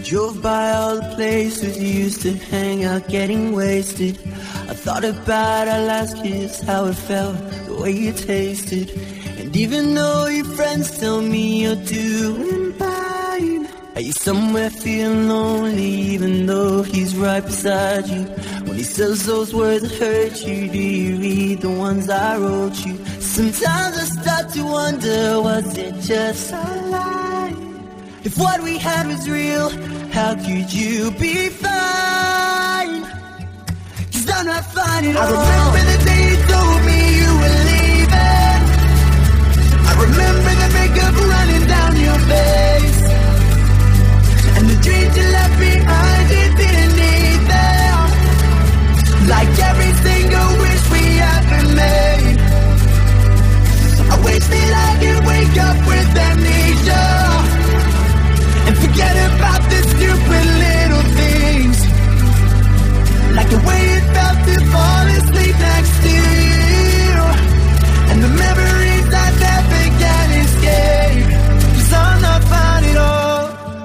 Drove by all the places you used to hang out getting wasted. I thought about our last kiss, how it felt, the way you tasted. And even though your friends tell me you're doing fine, are you somewhere feeling lonely even though he's right beside you? When he says those words that hurt you, do you read the ones I wrote you? Sometimes I start to wonder, was it just a lie? If what we had was real, how could you be fine? 'Cause I'm not fine at all. I remember the day you told me you were leaving. I remember the makeup running down your face, and the dreams you left behind, you didn't need them. Like every single wish we ever made. I wish that I could wake up with amnesia and forget about the stupid little things, like the way it felt to fall asleep next to you, and the memories I never can escape. 'Cause I'm not fine at all.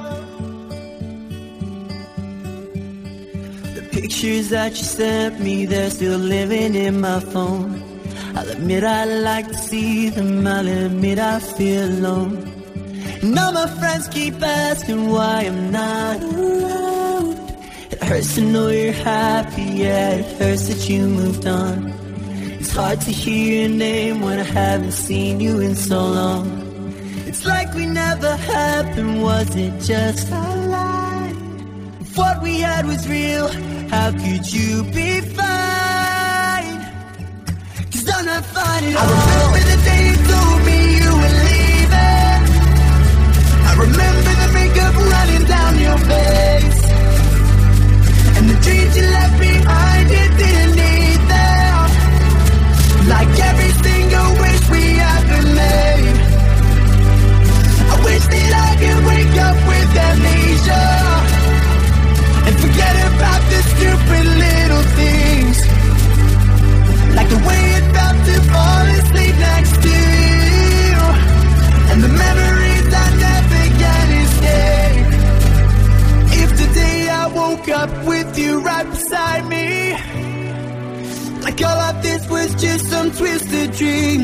The pictures that you sent me, they're still living in my phone. I'll admit I like to see them, I'll admit I feel alone. And all my friends keep asking why I'm not around. It hurts to know you're happy, yeah, it hurts that you moved on. It's hard to hear your name when I haven't seen you in so long. It's like we never happened, was it just a lie? If what we had was real, how could you be fine? 'Cause I'm not fine at all. I remember the day you told me you were leaving. I remember the makeup running down your face, and the dreams you left behind, you didn't need them. Like every single wish we ever made. I wish that I could wake up with amnesia and forget about the stupid little things, like the way it felt to fall asleep next to you, and the memories I never can escape. If today I woke up with you right beside me, like all of this was just some twisted dream,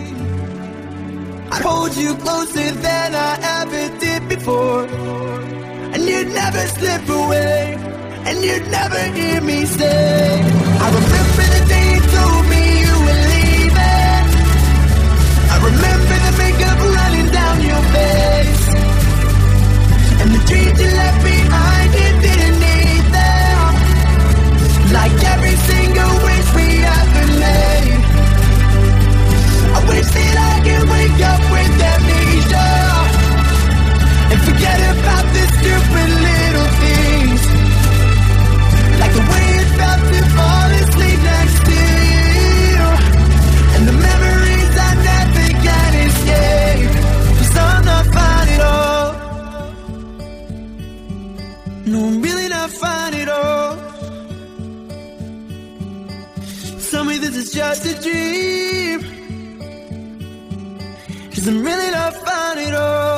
I'd hold you closer than I ever did before, and you'd never slip away, and you'd never hear me say, I remember the day you told me you were leaving. I remember the makeup running down your face, and the dreams you left behind, you didn't need them. Like every single wish we ever made. I wish that I could wake up with amnesia and forget about the stupid little things, like the way it felt to fall asleep next to you, and the memories I never can escape. 'Cause I'm not fine at all. No, I'm really not fine at all. Tell me this is just a dream, 'cause I'm really not fine at all.